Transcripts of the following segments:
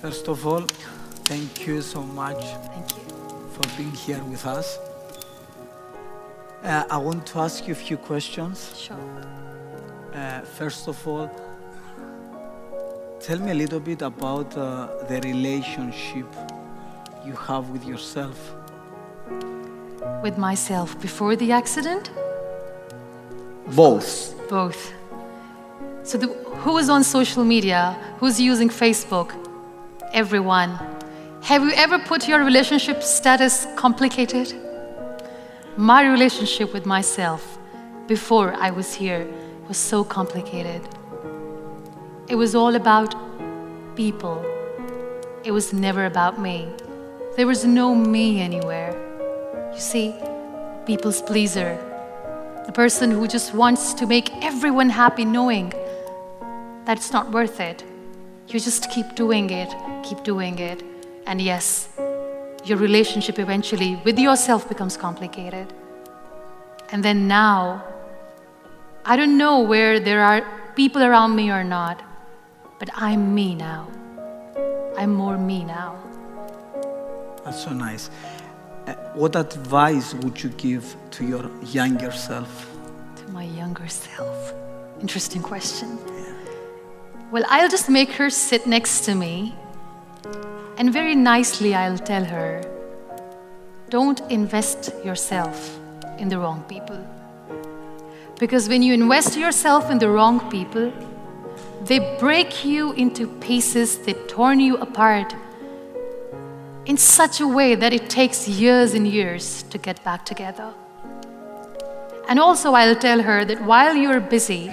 First of all, thank you so much Thank you. for being here with us. I want to ask you a few questions. Sure. First of all, tell me a little bit about the relationship you have with yourself. With myself before the accident? Both. Both. So who is on social media? Who's using Facebook? Everyone. Have you ever put your relationship status complicated? My relationship with myself before I was here was so complicated. It was all about people. It was never about me. There was no me anywhere. You see, people's pleaser. The person who just wants to make everyone happy knowing that it's not worth it. You just keep doing it, and yes, your relationship eventually with yourself becomes complicated. And then now, I don't know where there are people around me or not, but I'm me now. I'm more me now. That's so nice. What advice would you give to your younger self? To my younger self. Interesting question. Well, I'll just make her sit next to me, and very nicely I'll tell her, don't invest yourself in the wrong people. Because when you invest yourself in the wrong people, they break you into pieces, they torn you apart in such a way that it takes years and years to get back together. And also I'll tell her that while you're busy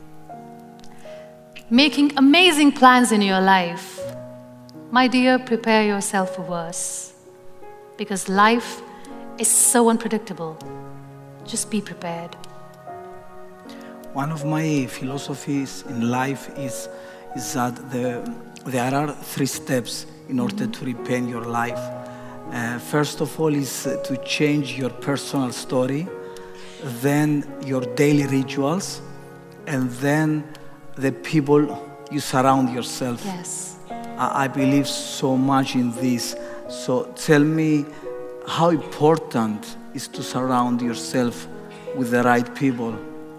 making amazing plans in your life, my dear, prepare yourself for worse. Because life is so unpredictable. Just be prepared. One of my philosophies in life is that there are 3 steps in order to repaint your life. First of all is to change your personal story, then your daily rituals, and then the people you surround yourself. Yes. I believe so much in this. So tell me how important is to surround yourself with the right people.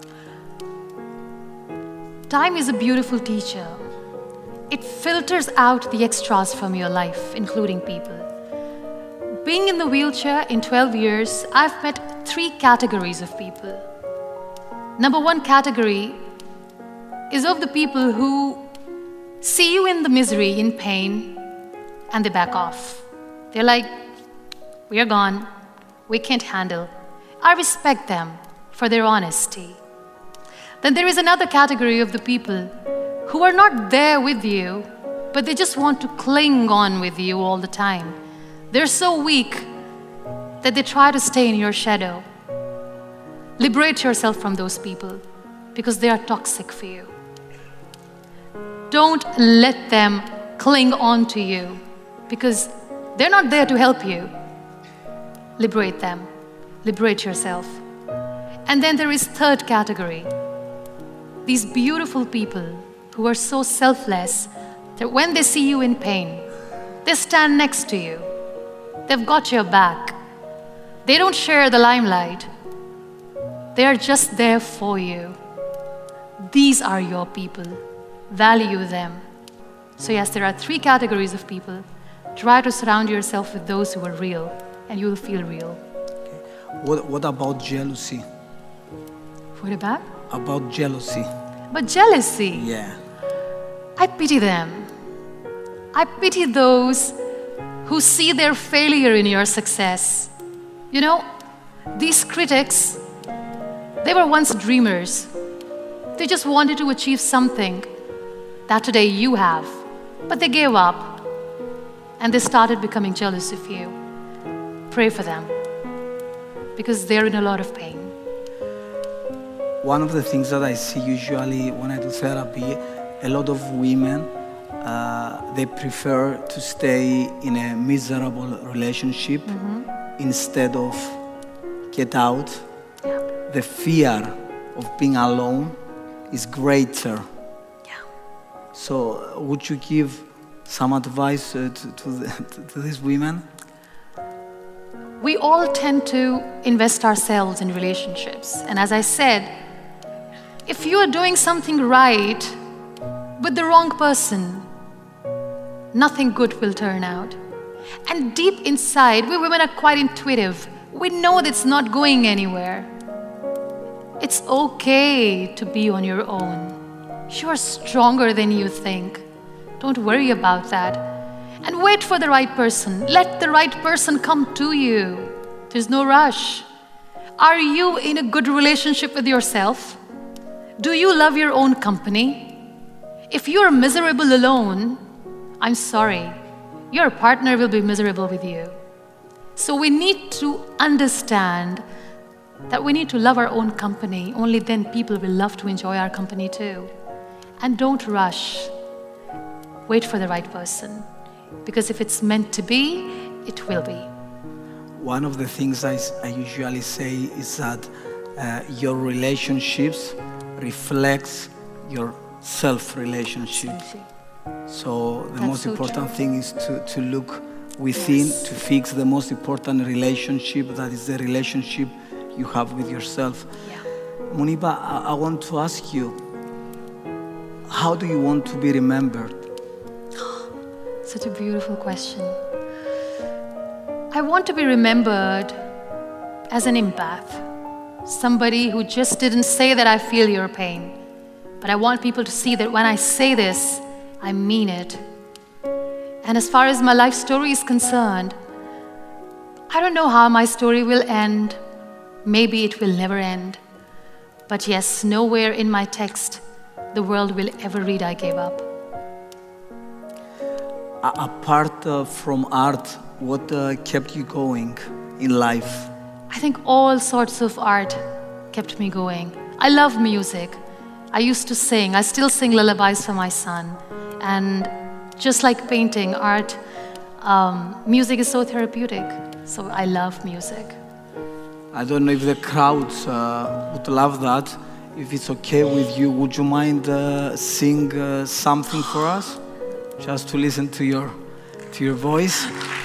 Time is a beautiful teacher. It filters out the extras from your life, including people. Being in the wheelchair in 12 years, I've met 3 categories of people. Number 1 category is of the people who see you in the misery, in pain, and they back off. They're like, we are gone, we can't handle. I respect them for their honesty. Then there is another category of the people who are not there with you, but they just want to cling on with you all the time. They're so weak that they try to stay in your shadow. Liberate yourself from those people because they are toxic for you. Don't let them cling on to you because they're not there to help you. Liberate them. Liberate yourself. And then there is 3rd category. These beautiful people who are so selfless that when they see you in pain, they stand next to you. They've got your back. They don't share the limelight. They are just there for you. These are your people. Value them. So yes, there are 3 categories of people. Try to surround yourself with those who are real, and you will feel real. Okay. What about jealousy? What about? About jealousy. But jealousy. Yeah. I pity them. I pity those who see their failure in your success. You know, these critics, they were once dreamers. They just wanted to achieve something that today you have, but they gave up and they started becoming jealous of you. Pray for them because they're in a lot of pain. One of the things that I see usually when I do therapy, a lot of women, they prefer to stay in a miserable relationship instead of get out. Yeah. The fear of being alone is greater. Yeah. So would you give some advice to these women? We all tend to invest ourselves in relationships. And as I said, if you are doing something right with the wrong person, nothing good will turn out. And deep inside, we women are quite intuitive. We know that it's not going anywhere. It's okay to be on your own. You are stronger than you think. Don't worry about that. And wait for the right person. Let the right person come to you. There's no rush. Are you in a good relationship with yourself? Do you love your own company? If you're miserable alone, I'm sorry, your partner will be miserable with you. So we need to understand that we need to love our own company. Only then people will love to enjoy our company too. And don't rush. Wait for the right person. Because if it's meant to be, it will be. One of the things I usually say is that your relationships reflects your self-relationship. So the most important thing is to look within, to fix the most important relationship, that is the relationship you have with yourself. Yeah. Muniba, I want to ask you, how do you want to be remembered? Such a beautiful question. I want to be remembered as an empath, somebody who just didn't say that I feel your pain, but I want people to see that when I say this, I mean it. And as far as my life story is concerned, I don't know how my story will end. Maybe it will never end. But yes, nowhere in my text the world will ever read I gave up. Apart from art, what kept you going in life? I think all sorts of art kept me going. I love music. I used to sing. I still sing lullabies for my son. And just like painting, art, music is so therapeutic. So I love music. I don't know if the crowds would love that. If it's okay with you, would you mind sing something for us? Just to listen to your voice.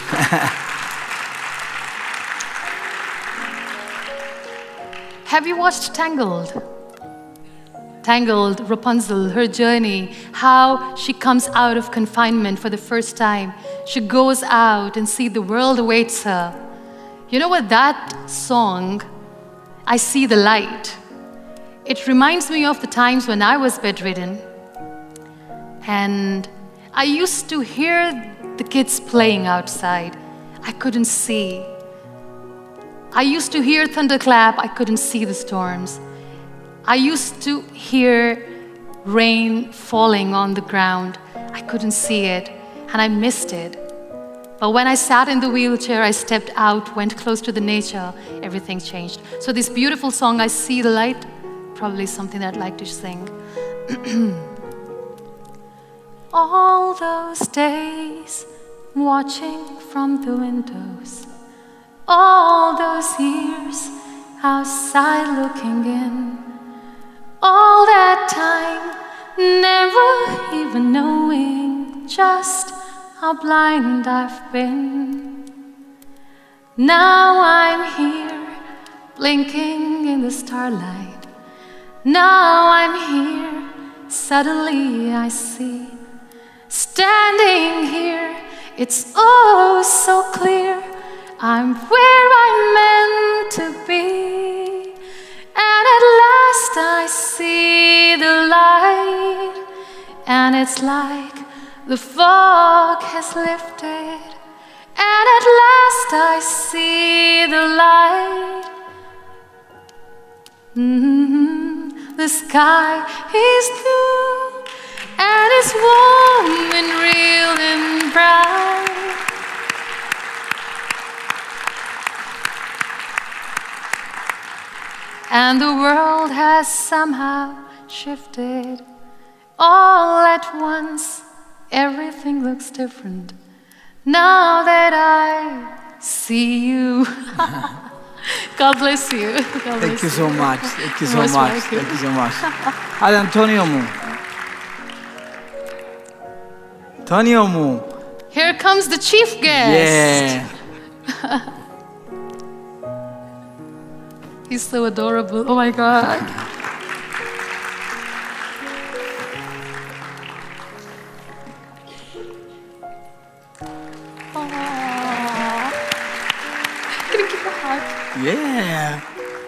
Have you watched Tangled? Tangled, Rapunzel, her journey, how she comes out of confinement for the first time. She goes out and sees the world awaits her. You know what, that song, I See the Light, it reminds me of the times when I was bedridden. And I used to hear the kids playing outside. I couldn't see. I used to hear thunderclap. I couldn't see the storms. I used to hear rain falling on the ground. I couldn't see it, and I missed it. But when I sat in the wheelchair, I stepped out, went close to the nature, everything changed. So this beautiful song, I See the Light, probably something that I'd like to sing. All those days watching from the windows, all those years outside looking in, all that time never even knowing just how blind I've been. Now I'm here blinking in the starlight. Now I'm here, suddenly I see. Standing here, it's oh so clear, I'm where I'm meant to be. And at last I see the light, and it's like the fog has lifted. And at last I see the light. The sky is blue, and it's warm and real and bright. And the world has somehow shifted. All at once, everything looks different. Now that I see you. God bless you. God bless Thank you so much. Thank you so Most much. welcome. Thank you so much. Hadi Antonio mu. Antonio mu. Here comes the chief guest. Yeah. He's so adorable. Oh my God. Aww. Can you give a hug? Yeah.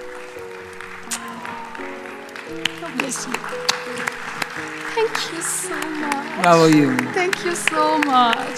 God bless you. Thank you so much. How are you? Thank you so much.